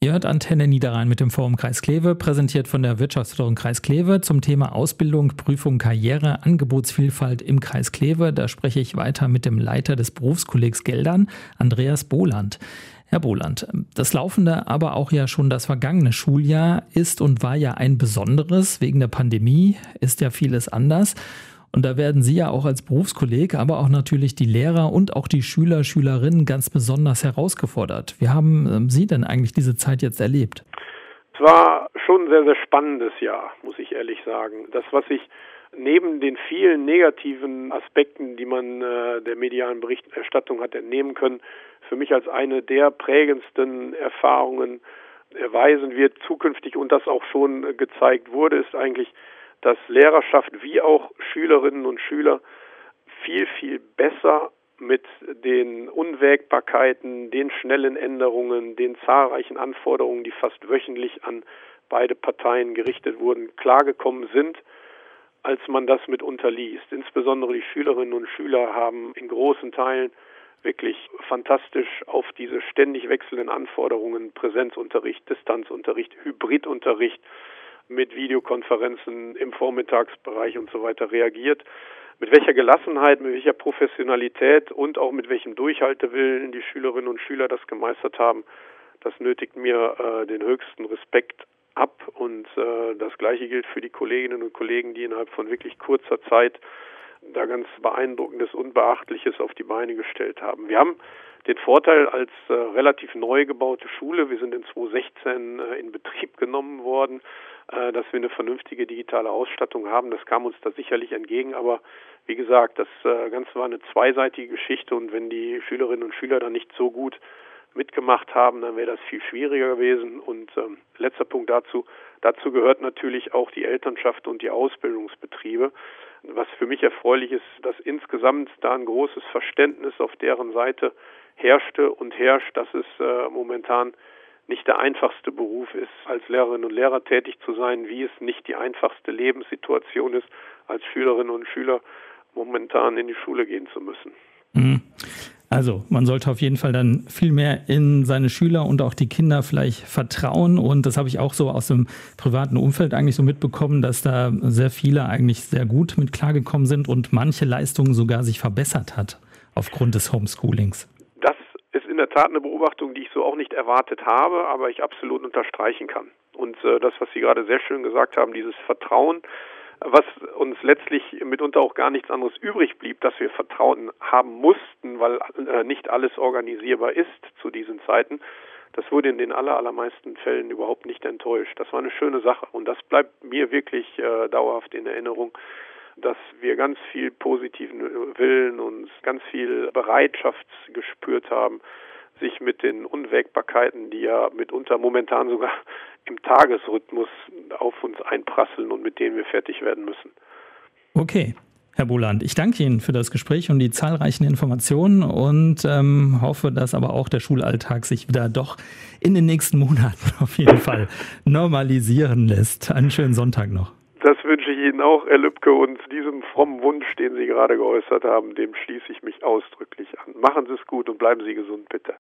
Ihr hört Antenne Niederrhein mit dem Forum Kreis Kleve, präsentiert von der Wirtschaftsförderung Kreis Kleve zum Thema Ausbildung, Prüfung, Karriere, Angebotsvielfalt im Kreis Kleve. Da spreche ich weiter mit dem Leiter des Berufskollegs Geldern, Andreas Boland. Herr Boland, das laufende, aber auch ja schon das vergangene Schuljahr ist und war ja ein besonderes. Wegen der Pandemie ist ja vieles anders. Und da werden Sie ja auch als Berufskolleg, aber auch natürlich die Lehrer und auch die Schüler, Schülerinnen ganz besonders herausgefordert. Wie haben Sie denn eigentlich diese Zeit jetzt erlebt? Es war schon ein sehr, sehr spannendes Jahr, muss ich ehrlich sagen. Das, was ich neben den vielen negativen Aspekten, die man der medialen Berichterstattung hat entnehmen können, für mich als eine der prägendsten Erfahrungen erweisen wird zukünftig und das auch schon gezeigt wurde, ist eigentlich, dass Lehrerschaft wie auch Schülerinnen und Schüler viel, viel besser mit den Unwägbarkeiten, den schnellen Änderungen, den zahlreichen Anforderungen, die fast wöchentlich an beide Parteien gerichtet wurden, klargekommen sind, als man das mitunter liest. Insbesondere die Schülerinnen und Schüler haben in großen Teilen wirklich fantastisch auf diese ständig wechselnden Anforderungen, Präsenzunterricht, Distanzunterricht, Hybridunterricht, mit Videokonferenzen im Vormittagsbereich und so weiter reagiert. Mit welcher Gelassenheit, mit welcher Professionalität und auch mit welchem Durchhaltewillen die Schülerinnen und Schüler das gemeistert haben, das nötigt mir den höchsten Respekt ab. Und das Gleiche gilt für die Kolleginnen und Kollegen, die innerhalb von wirklich kurzer Zeit da ganz Beeindruckendes und Beachtliches auf die Beine gestellt haben. Wir haben den Vorteil als relativ neu gebaute Schule, wir sind in 2016 in Betrieb genommen worden, dass wir eine vernünftige digitale Ausstattung haben. Das kam uns da sicherlich entgegen, aber wie gesagt, das Ganze war eine zweiseitige Geschichte und wenn die Schülerinnen und Schüler da nicht so gut mitgemacht haben, dann wäre das viel schwieriger gewesen. Und letzter Punkt dazu gehört natürlich auch die Elternschaft und die Ausbildungsbetriebe. Was für mich erfreulich ist, dass insgesamt da ein großes Verständnis auf deren Seite herrschte und herrscht, dass es momentan nicht der einfachste Beruf ist, als Lehrerinnen und Lehrer tätig zu sein, wie es nicht die einfachste Lebenssituation ist, als Schülerinnen und Schüler momentan in die Schule gehen zu müssen. Also man sollte auf jeden Fall dann viel mehr in seine Schüler und auch die Kinder vielleicht vertrauen. Und das habe ich auch so aus dem privaten Umfeld eigentlich so mitbekommen, dass da sehr viele eigentlich sehr gut mit klargekommen sind und manche Leistungen sogar sich verbessert hat aufgrund des Homeschoolings. Das ist in der Tat eine Beobachtung, die ich so auch nicht erwartet habe, aber ich absolut unterstreichen kann. Und das, was Sie gerade sehr schön gesagt haben, dieses Vertrauen, was uns letztlich mitunter auch gar nichts anderes übrig blieb, dass wir Vertrauen haben mussten, weil nicht alles organisierbar ist zu diesen Zeiten. Das wurde in den allermeisten Fällen überhaupt nicht enttäuscht. Das war eine schöne Sache und das bleibt mir wirklich dauerhaft in Erinnerung, dass wir ganz viel positiven Willen und ganz viel Bereitschaft gespürt haben, sich mit den Unwägbarkeiten, die ja mitunter momentan sogar im Tagesrhythmus auf uns einprasseln und mit denen wir fertig werden müssen. Okay, Herr Boland, ich danke Ihnen für das Gespräch und die zahlreichen Informationen und hoffe, dass aber auch der Schulalltag sich wieder doch in den nächsten Monaten auf jeden Fall normalisieren lässt. Einen schönen Sonntag noch. Das wünsche ich Ihnen auch, Herr Lübke, und diesem frommen Wunsch, den Sie gerade geäußert haben, dem schließe ich mich ausdrücklich an. Machen Sie es gut und bleiben Sie gesund, bitte.